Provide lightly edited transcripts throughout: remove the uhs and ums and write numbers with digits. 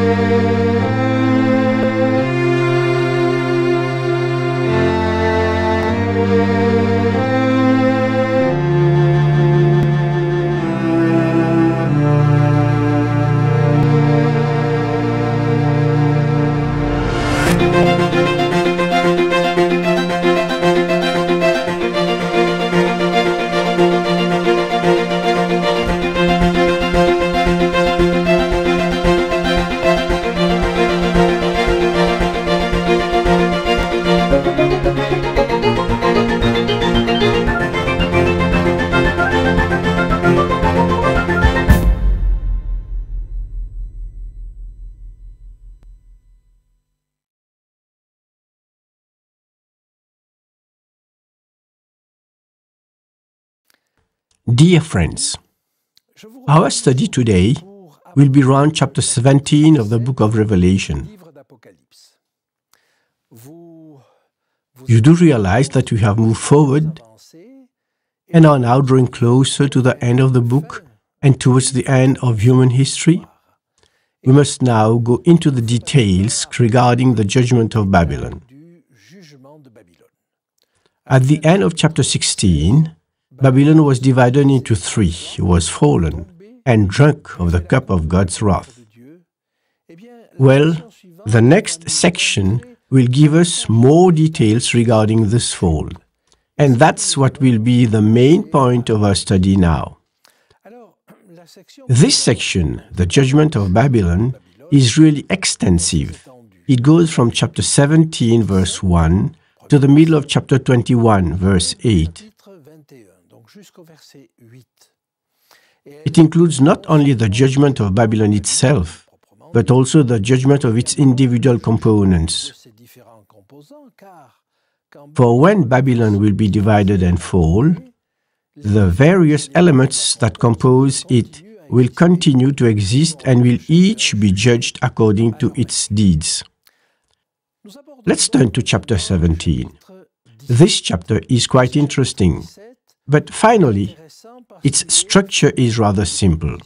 Dear friends, our study today will be around chapter 17 of the book of Revelation. You do realize that we have moved forward and are now drawing closer to the end of the book and towards the end of human history. We must now go into the details regarding the judgment of Babylon. At the end of chapter 16, Babylon was divided into three, was fallen, and drunk of the cup of God's wrath. Well, the next section will give us more details regarding this fall, and that's what will be the main point of our study now. This section, the judgment of Babylon, is really extensive. It goes from chapter 17, verse 1, to the middle of chapter 21, verse 8. It includes not only the judgment of Babylon itself, but also the judgment of its individual components. For when Babylon will be divided and fall, the various elements that compose it will continue to exist and will each be judged according to its deeds. Let's turn to chapter 17. This chapter is quite interesting, but finally, its structure is rather simple.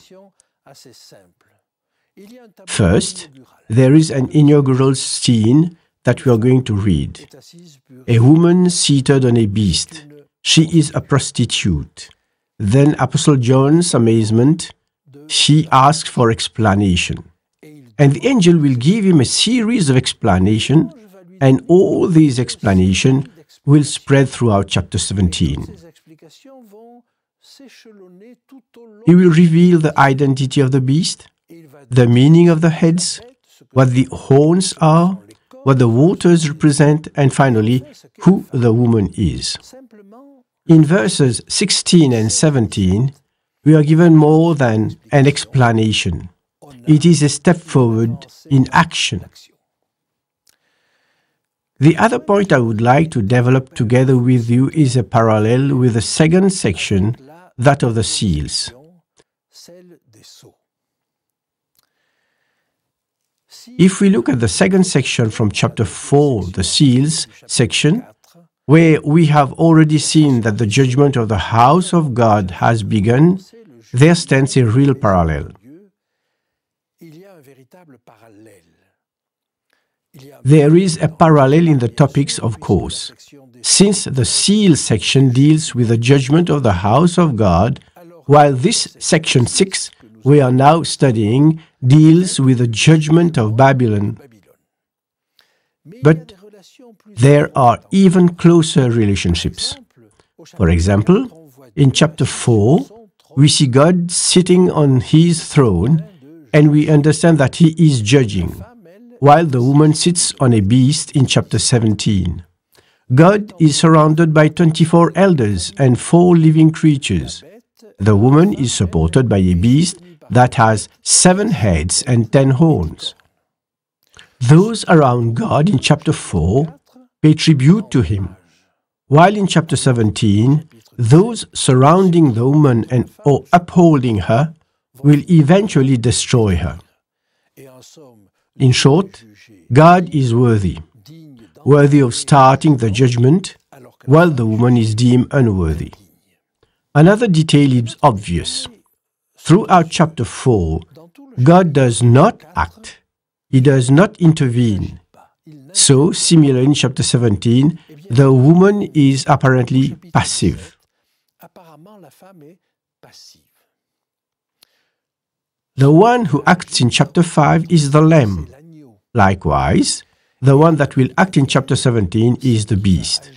First, there is an inaugural scene that we are going to read. A woman seated on a beast. She is a prostitute. Then Apostle John's amazement, she asks for explanation. And the angel will give him a series of explanations, and all these explanations will spread throughout chapter 17. He will reveal the identity of the beast, the meaning of the heads, what the horns are, what the waters represent, and finally, who the woman is. In verses 16 and 17, we are given more than an explanation. It is a step forward in action. The other point I would like to develop together with you is a parallel with the second section, that of the seals. If we look at the second section from chapter 4, the seals section, where we have already seen that the judgment of the house of God has begun, there stands a real parallel. There is a parallel in the topics, of course. Since the seal section deals with the judgment of the house of God, while this section 6 we are now studying deals with the judgment of Babylon. But there are even closer relationships. For example, in chapter 4, we see God sitting on his throne, and we understand that he is judging, while the woman sits on a beast in chapter 17. God is surrounded by 24 elders and 4 living creatures. The woman is supported by a beast that has 7 heads and 10 horns. Those around God in chapter 4 pay tribute to him, while in chapter 17, those surrounding the woman or upholding her will eventually destroy her. In short, God is worthy of starting the judgment, while the woman is deemed unworthy. Another detail is obvious. Throughout chapter 4, God does not act, He does not intervene. So, similar in chapter 17, the woman is apparently passive. The one who acts in chapter 5 is the lamb. Likewise, the one that will act in chapter 17 is the beast.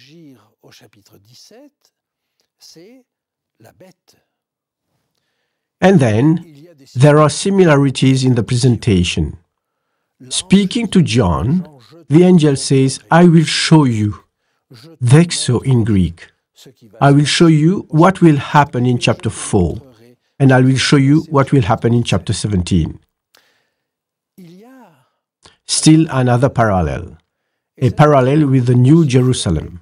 And then, there are similarities in the presentation. Speaking to John, the angel says, I will show you. Dexo in Greek. I will show you what will happen in chapter 4. And I will show you what will happen in chapter 17. Still another parallel. A parallel with the New Jerusalem.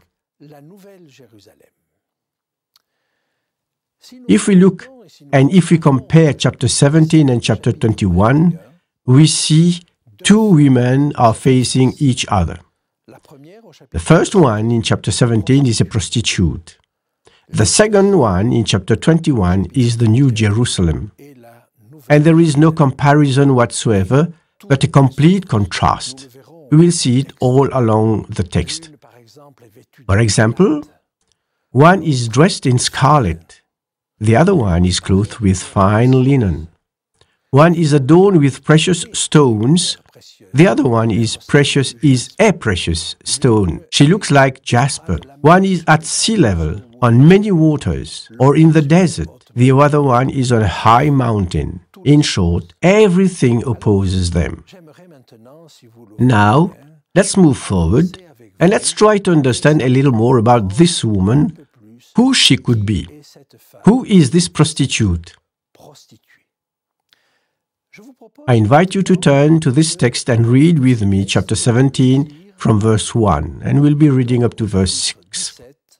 If we look and if we compare chapter 17 and chapter 21, we see two women are facing each other. The first one in chapter 17 is a prostitute. The second one in chapter 21 is the New Jerusalem. And there is no comparison whatsoever, but a complete contrast. We will see it all along the text. For example, one is dressed in scarlet. The other one is clothed with fine linen. One is adorned with precious stones. The other one is a precious stone. She looks like jasper. One is at sea level, on many waters, or in the desert. The other one is on a high mountain. In short, everything opposes them. Now, let's move forward, and let's try to understand a little more about this woman, who she could be. Who is this prostitute? I invite you to turn to this text and read with me chapter 17 from verse 1, and we'll be reading up to verse 6.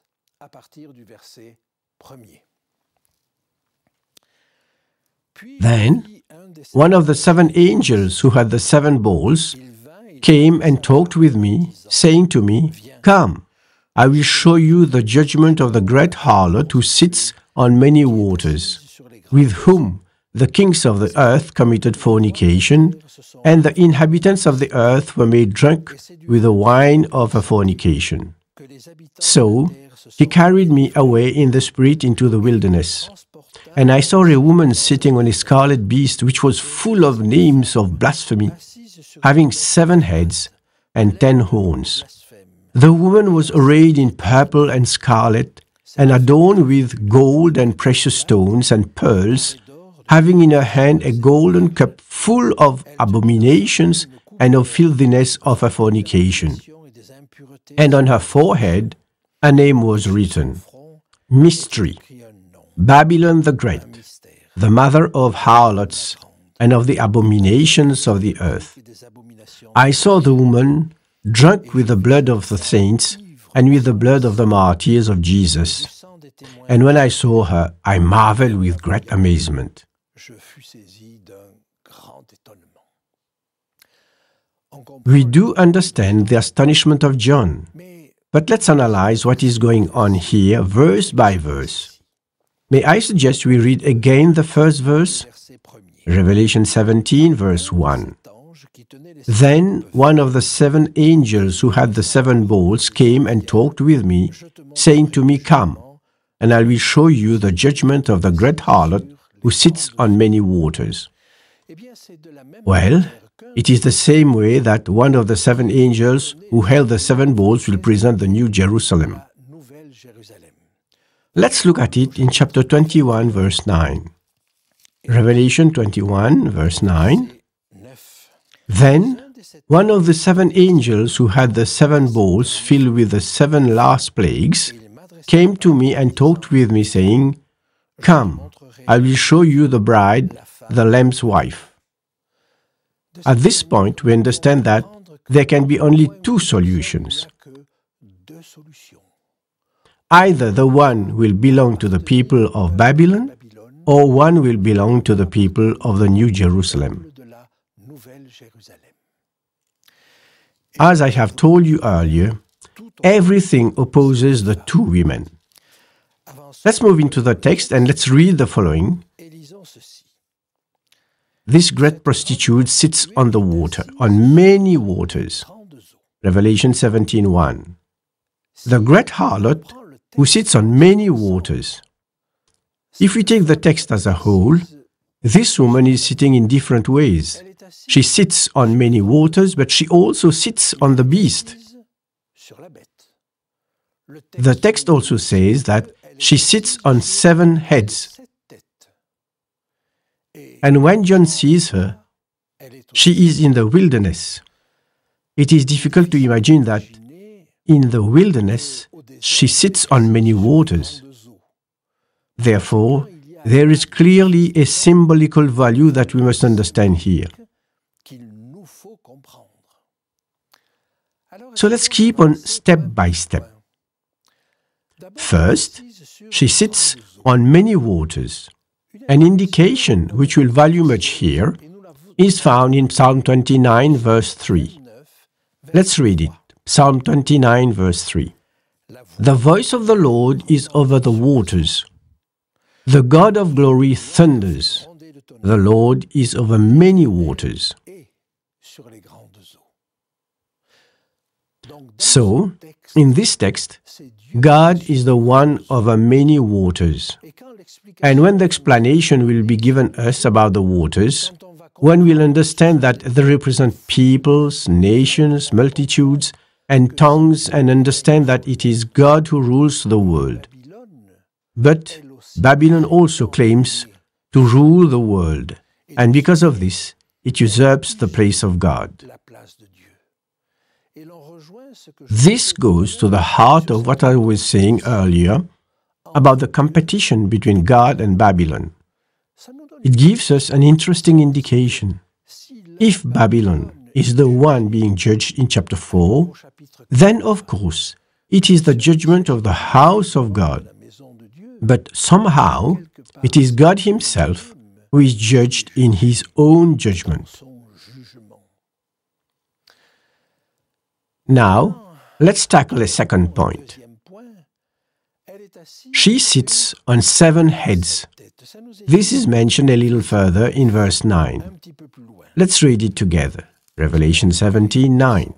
Then, one of the 7 angels who had the 7 bowls came and talked with me, saying to me, Come, I will show you the judgment of the great harlot who sits on many waters, with whom the kings of the earth committed fornication, and the inhabitants of the earth were made drunk with the wine of her fornication. So he carried me away in the spirit into the wilderness. And I saw a woman sitting on a scarlet beast, which was full of names of blasphemy, having 7 heads and 10 horns. The woman was arrayed in purple and scarlet, and adorned with gold and precious stones and pearls, having in her hand a golden cup full of abominations and of filthiness of her fornication. And on her forehead a name was written, Mystery, Babylon the Great, the mother of harlots and of the abominations of the earth. I saw the woman drunk with the blood of the saints and with the blood of the martyrs of Jesus. And when I saw her, I marveled with great amazement. We do understand the astonishment of John, but let's analyze what is going on here verse by verse. May I suggest we read again the first verse? Revelation 17, verse 1. Then one of the 7 angels who had the 7 bowls came and talked with me, saying to me, Come, and I will show you the judgment of the great harlot who sits on many waters. Well, it is the same way that one of the 7 angels who held the 7 bowls will present the New Jerusalem. Let's look at it in chapter 21, verse 9. Revelation 21, verse 9. Then one of the 7 angels who had the 7 bowls filled with the 7 last plagues came to me and talked with me, saying, Come, I will show you the bride, the Lamb's wife. At this point, we understand that there can be only 2 solutions. Either the one will belong to the people of Babylon, or one will belong to the people of the New Jerusalem. As I have told you earlier, everything opposes the 2 women. Let's move into the text and let's read the following. this great prostitute sits on the water, on many waters. Revelation 17:1. The great harlot who sits on many waters. If we take the text as a whole, this woman is sitting in different ways. She sits on many waters, but she also sits on the beast. The text also says that she sits on 7 heads. And when John sees her, she is in the wilderness. It is difficult to imagine that in the wilderness she sits on many waters. Therefore, there is clearly a symbolical value that we must understand here. So let's keep on step by step. First, she sits on many waters. An indication which we'll value much here is found in Psalm 29, verse 3. Let's read it. Psalm 29, verse 3. The voice of the Lord is over the waters. The God of glory thunders. The Lord is over many waters. So, in this text, God is the one over many waters. And when the explanation will be given us about the waters, one will understand that they represent peoples, nations, multitudes, and tongues, and understand that it is God who rules the world. But Babylon also claims to rule the world, and because of this, it usurps the place of God. This goes to the heart of what I was saying earlier about the competition between God and Babylon. It gives us an interesting indication. If Babylon is the one being judged in chapter 4, then of course it is the judgment of the house of God. But somehow it is God Himself who is judged in His own judgment. Now, let's tackle a second point. She sits on 7 heads. This is mentioned a little further in verse 9. Let's read it together. Revelation 17:9.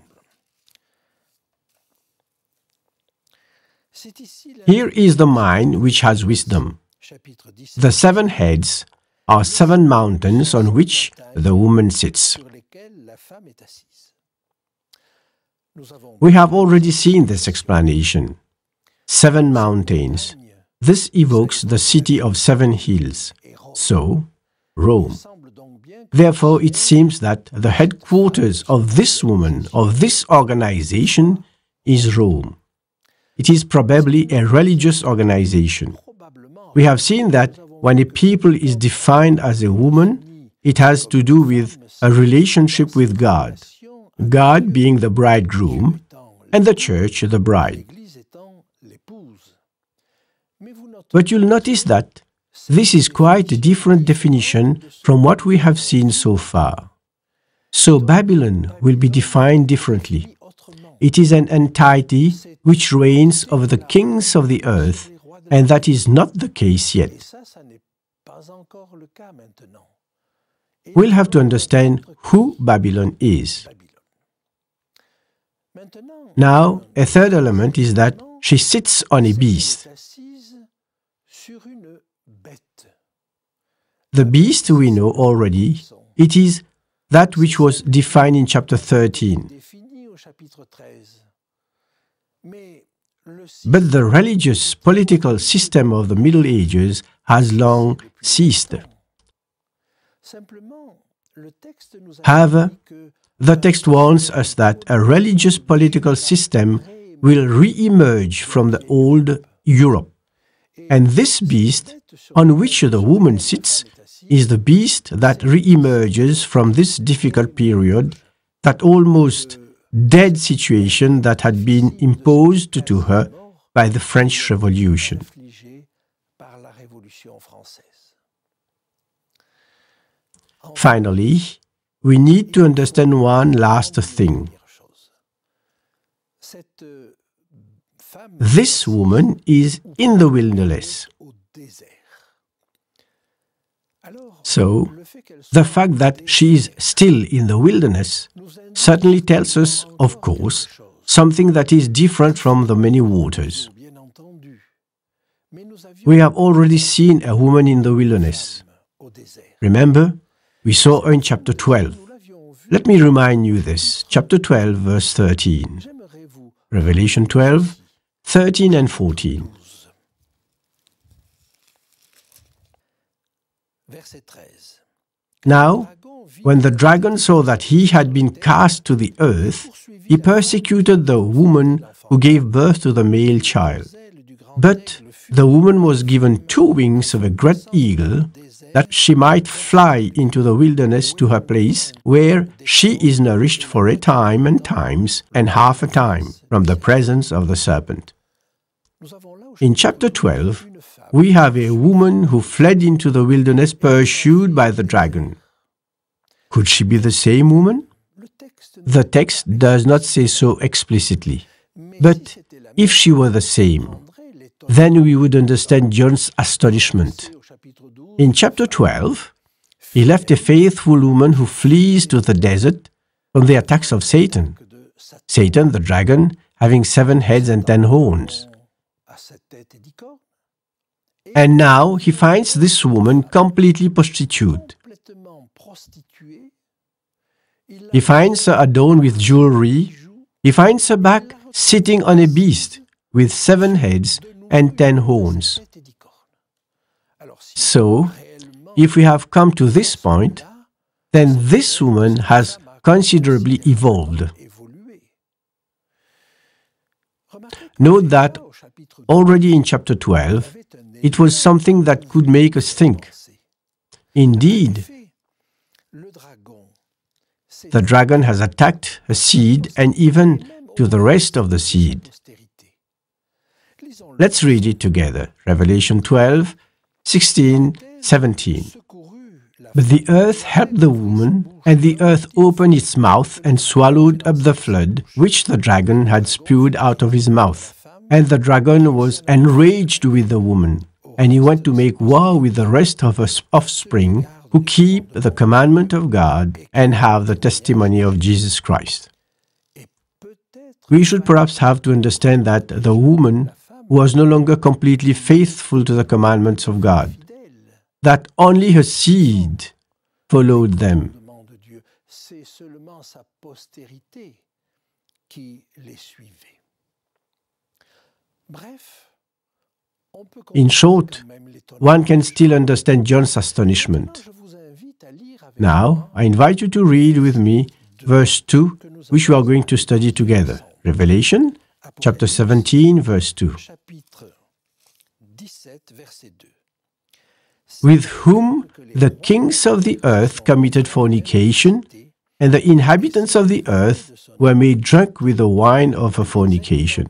Here is the mind which has wisdom. The 7 heads are 7 mountains on which the woman sits. We have already seen this explanation. 7 mountains. This evokes the city of 7 hills. So, Rome. Therefore, it seems that the headquarters of this woman, of this organization, is Rome. It is probably a religious organization. We have seen that when a people is defined as a woman, it has to do with a relationship with God, God being the bridegroom, and the church the bride. But you'll notice that this is quite a different definition from what we have seen so far. So Babylon will be defined differently. It is an entity which reigns over the kings of the earth, and that is not the case yet. We'll have to understand who Babylon is. Now, a third element is that she sits on a beast. The beast we know already. It is that which was defined in chapter 13. But the religious political system of the Middle Ages has long ceased. However, the text warns us that a religious political system will re-emerge from the old Europe. And this beast on which the woman sits is the beast that re-emerges from this difficult period, that almost dead situation that had been imposed to her by the French Revolution. Finally, we need to understand one last thing. This woman is in the wilderness. So, the fact that she is still in the wilderness certainly tells us, of course, something that is different from the many waters. We have already seen a woman in the wilderness. Remember, we saw her in chapter 12. Let me remind you this. Chapter 12, verse 13. Revelation 12, 13 and 14. Now, when the dragon saw that he had been cast to the earth, he persecuted the woman who gave birth to the male child. But the woman was given 2 wings of a great eagle, that she might fly into the wilderness to her place, where she is nourished for a time and times and half a time from the presence of the serpent. In chapter 12, we have a woman who fled into the wilderness pursued by the dragon. Could she be the same woman? The text does not say so explicitly. But if she were the same, then we would understand John's astonishment. In chapter 12, he left a faithful woman who flees to the desert from the attacks of Satan. Satan, the dragon, having 7 heads and 10 horns. And now he finds this woman completely prostitute. He finds her adorned with jewelry. He finds her back sitting on a beast with 7 heads and 10 horns. So, if we have come to this point, then this woman has considerably evolved. Note that already in chapter 12, it was something that could make us think. Indeed, the dragon has attacked a seed and even to the rest of the seed. Let's read it together. Revelation 12, 16, 17. But the earth helped the woman, and the earth opened its mouth and swallowed up the flood which the dragon had spewed out of his mouth. And the dragon was enraged with the woman, and he went to make war with the rest of her offspring who keep the commandment of God and have the testimony of Jesus Christ. We should perhaps have to understand that the woman was no longer completely faithful to the commandments of God, that only her seed followed them. In short, one can still understand John's astonishment. Now, I invite you to read with me verse 2, which we are going to study together. Revelation chapter 17, verse 2. With whom the kings of the earth committed fornication, and the inhabitants of the earth were made drunk with the wine of her fornication.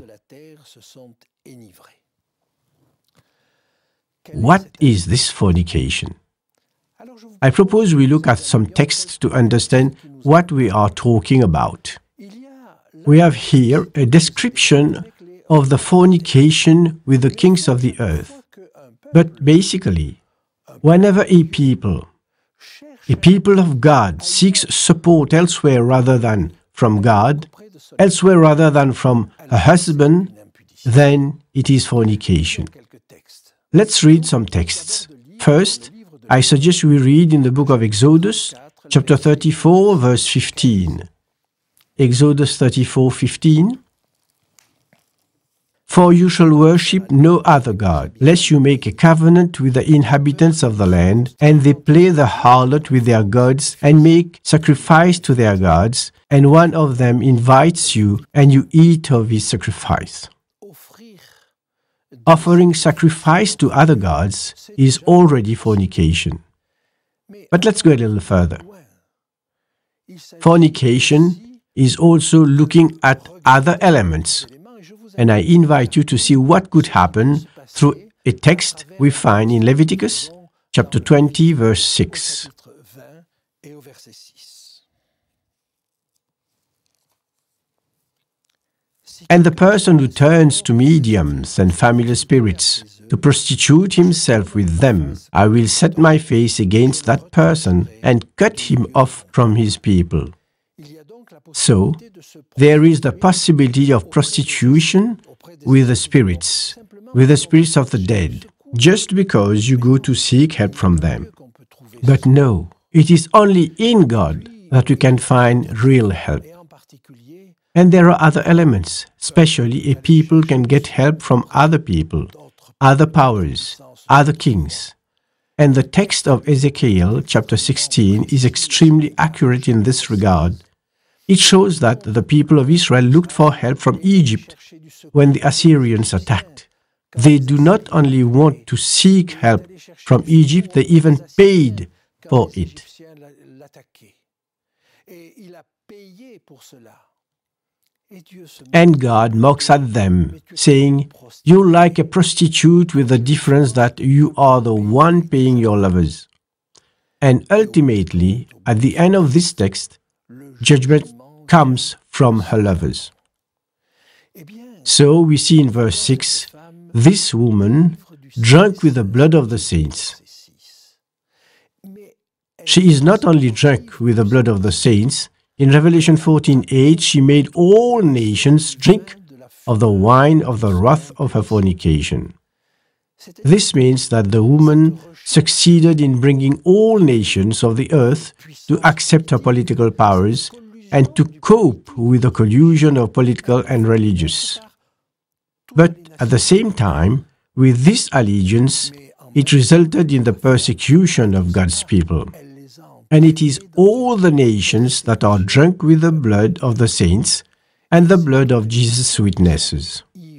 What is this fornication? I propose we look at some texts to understand what we are talking about. We have here a description of the fornication with the kings of the earth. But basically, whenever a people of God seeks support elsewhere rather than from God, elsewhere rather than from a husband, then it is fornication. Let's read some texts. First, I suggest we read in the book of Exodus, chapter 34, verse 15. Exodus 34:15. For you shall worship no other God, lest you make a covenant with the inhabitants of the land, and they play the harlot with their gods, and make sacrifice to their gods, and one of them invites you, and you eat of his sacrifice. Offering sacrifice to other gods is already fornication. But let's go a little further. Fornication is also looking at other elements, and I invite you to see what could happen through a text we find in Leviticus chapter 20, verse 6. And the person who turns to mediums and familiar spirits to to prostitute himself with them, I will set my face against that person and cut him off from his people. So, there is the possibility of prostitution with the spirits of the dead, just because you go to seek help from them. But no, it is only in God that we can find real help. And there are other elements, especially a people can get help from other people, other powers, other kings. And the text of Ezekiel chapter 16 is extremely accurate in this regard. It shows that the people of Israel looked for help from Egypt when the Assyrians attacked. They do not only want to seek help from Egypt, they even paid for it. And God mocks at them, saying, "You're like a prostitute with the difference that you are the one paying your lovers." And ultimately, at the end of this text, judgment comes from her lovers. So we see in verse 6, this woman drunk with the blood of the saints. She is not only drunk with the blood of the saints. In Revelation 14:8, she made all nations drink of the wine of the wrath of her fornication. This means that the woman succeeded in bringing all nations of the earth to accept her political powers and to cope with the collusion of political and religious. But at the same time, with this allegiance, it resulted in the persecution of God's people. And it is all the nations that are drunk with the blood of the saints and the blood of Jesus' witnesses.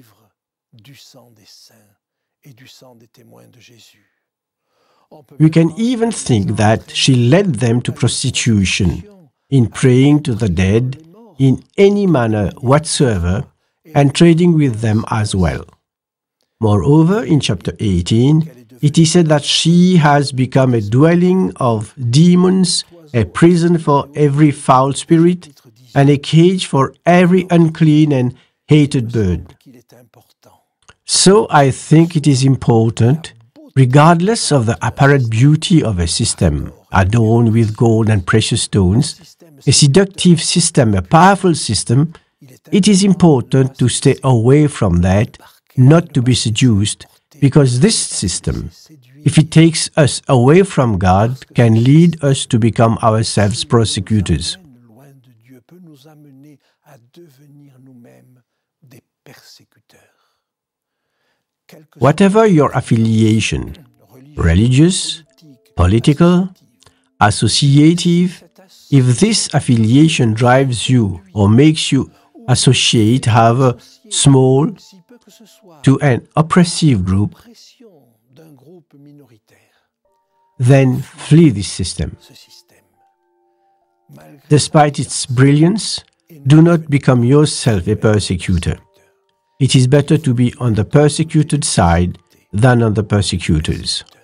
We can even think that she led them to prostitution, in praying to the dead in any manner whatsoever, and trading with them as well. Moreover, in chapter 18, it is said that she has become a dwelling of demons, a prison for every foul spirit, and a cage for every unclean and hated bird. So I think it is important, regardless of the apparent beauty of a system, adorned with gold and precious stones, a seductive system, a powerful system, it is important to stay away from that, not to be seduced, because this system, if it takes us away from God, can lead us to become ourselves prosecutors. Whatever your affiliation, religious, political, associative, if this affiliation drives you or makes you associate, however small, to an oppressive group, then flee this system. Despite its brilliance, do not become yourself a persecutor. It is better to be on the persecuted side than on the persecutors.